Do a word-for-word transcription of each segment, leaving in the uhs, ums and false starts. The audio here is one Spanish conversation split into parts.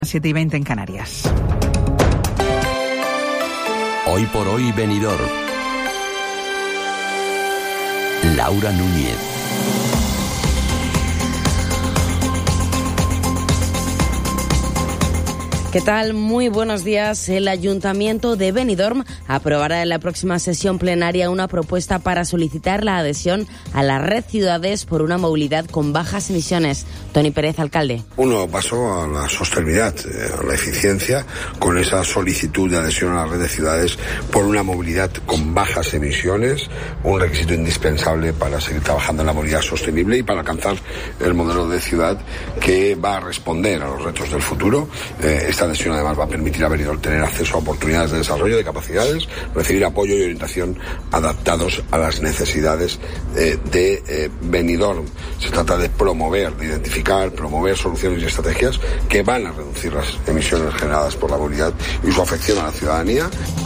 siete y veinte en Canarias. Hoy por hoy Benidorm. Laura Núñez. ¿Qué tal? Muy buenos días. El Ayuntamiento de Benidorm aprobará en la próxima sesión plenaria una propuesta para solicitar la adhesión a la red Ciudades por una movilidad con bajas emisiones. Tony Pérez, alcalde. Un nuevo paso a la sostenibilidad, a la eficiencia, con esa solicitud de adhesión a la red de ciudades por una movilidad con bajas emisiones, un requisito indispensable para seguir trabajando en la movilidad sostenible y para alcanzar el modelo de ciudad que va a responder a los retos del futuro. Eh, Esta adhesión además va a permitir a Benidorm tener acceso a oportunidades de desarrollo de capacidades, recibir apoyo y orientación adaptados a las necesidades eh, de eh, Benidorm. Se trata de promover, de identificar, promover soluciones y estrategias que van a reducir las emisiones generadas por la movilidad y su afección a la ciudadanía.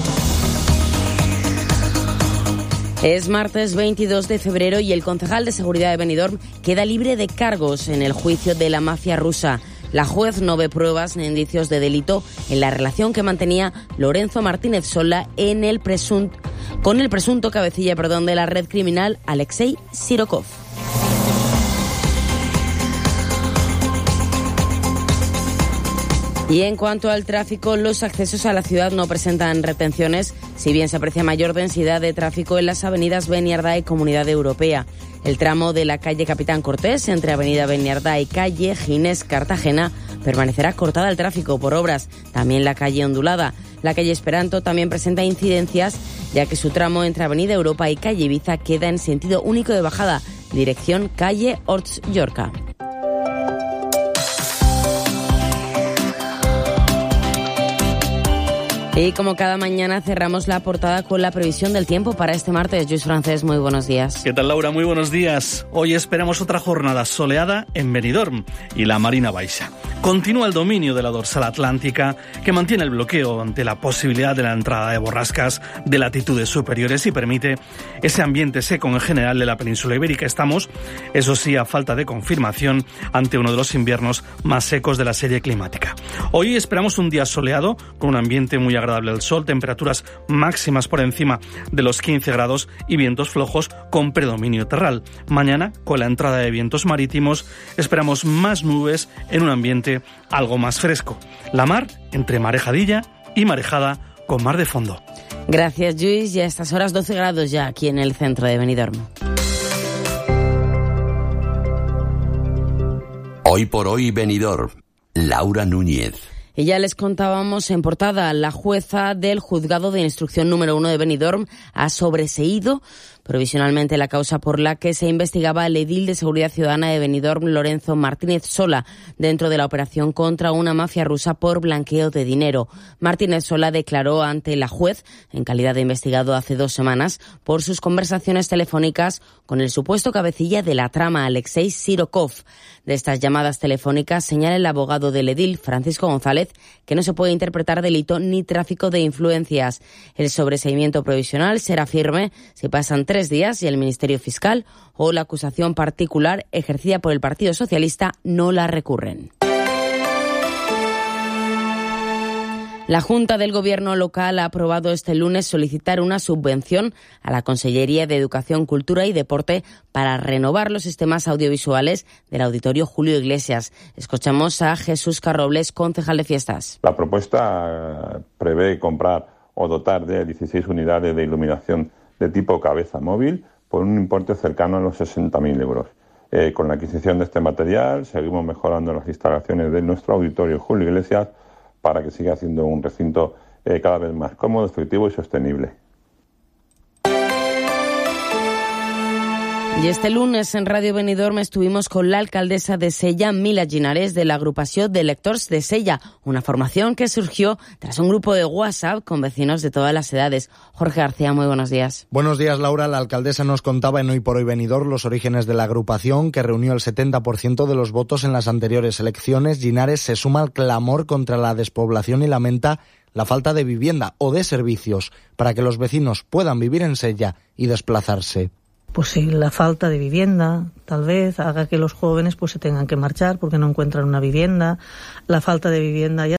Es martes veintidós de febrero y el concejal de seguridad de Benidorm queda libre de cargos en el juicio de la mafia rusa. La juez no ve pruebas ni indicios de delito en la relación que mantenía Lorenzo Martínez Sola en el presunto, con el presunto cabecilla perdón, de la red criminal Alexei Sirokov. Y en cuanto al tráfico, los accesos a la ciudad no presentan retenciones, si bien se aprecia mayor densidad de tráfico en las avenidas Beniardá y Comunidad Europea. El tramo de la calle Capitán Cortés, entre Avenida Beniardá y calle Ginés Cartagena, permanecerá cortada al tráfico por obras. También la calle Ondulada. La calle Esperanto también presenta incidencias, ya que su tramo entre Avenida Europa y calle Ibiza queda en sentido único de bajada, dirección calle Horts Llorca. Y como cada mañana cerramos la portada con la previsión del tiempo para este martes. Lluís Francés, muy buenos días. ¿Qué tal, Laura? Muy buenos días. Hoy esperamos otra jornada soleada en Benidorm y la Marina Baixa. Continúa el dominio de la dorsal atlántica, que mantiene el bloqueo ante la posibilidad de la entrada de borrascas de latitudes superiores y permite ese ambiente seco en general de la península ibérica. Estamos, eso sí, a falta de confirmación, ante uno de los inviernos más secos de la serie climática. Hoy esperamos un día soleado, con un ambiente muy agradable al sol, temperaturas máximas por encima de los quince grados y vientos flojos con predominio terral. Mañana, con la entrada de vientos marítimos, esperamos más nubes en un ambiente algo más fresco. La mar entre marejadilla y marejada con mar de fondo. Gracias, Lluís. Y a estas horas doce grados ya aquí en el centro de Benidorm. Hoy por hoy Benidorm. Laura Núñez. Y ya les contábamos en portada, la jueza del Juzgado de Instrucción número uno de Benidorm ha sobreseído provisionalmente la causa por la que se investigaba al edil de Seguridad Ciudadana de Benidorm, Lorenzo Martínez Sola, dentro de la operación contra una mafia rusa por blanqueo de dinero. Martínez Sola declaró ante la juez, en calidad de investigado hace dos semanas, por sus conversaciones telefónicas con el supuesto cabecilla de la trama, Alexei Sirokov. De estas llamadas telefónicas señala el abogado del edil, Francisco González, que no se puede interpretar delito ni tráfico de influencias. El sobreseimiento provisional será firme si pasan tres días y el Ministerio Fiscal o la acusación particular ejercida por el Partido Socialista no la recurren. La Junta del Gobierno local ha aprobado este lunes solicitar una subvención a la Consellería de Educación, Cultura y Deporte para renovar los sistemas audiovisuales del Auditorio Julio Iglesias. Escuchamos a Jesús Carrobles, concejal de fiestas. La propuesta prevé comprar o dotar de dieciséis unidades de iluminación de tipo cabeza móvil por un importe cercano a los sesenta mil euros. Eh, con la adquisición de este material seguimos mejorando las instalaciones de nuestro Auditorio Julio Iglesias para que siga siendo un recinto eh, cada vez más cómodo, efectivo y sostenible. Y este lunes en Radio Benidorm estuvimos con la alcaldesa de Sella, Mila Ginares, de la agrupación de lectors de Sella, una formación que surgió tras un grupo de WhatsApp con vecinos de todas las edades. Jorge García, muy buenos días. Buenos días, Laura. La alcaldesa nos contaba en Hoy por Hoy Benidorm los orígenes de la agrupación, que reunió el setenta por ciento de los votos en las anteriores elecciones. Ginares se suma al clamor contra la despoblación y lamenta la falta de vivienda o de servicios para que los vecinos puedan vivir en Sella y desplazarse. pues si la falta de vivienda tal vez haga que los jóvenes pues se tengan que marchar porque no encuentran una vivienda, la falta de vivienda ya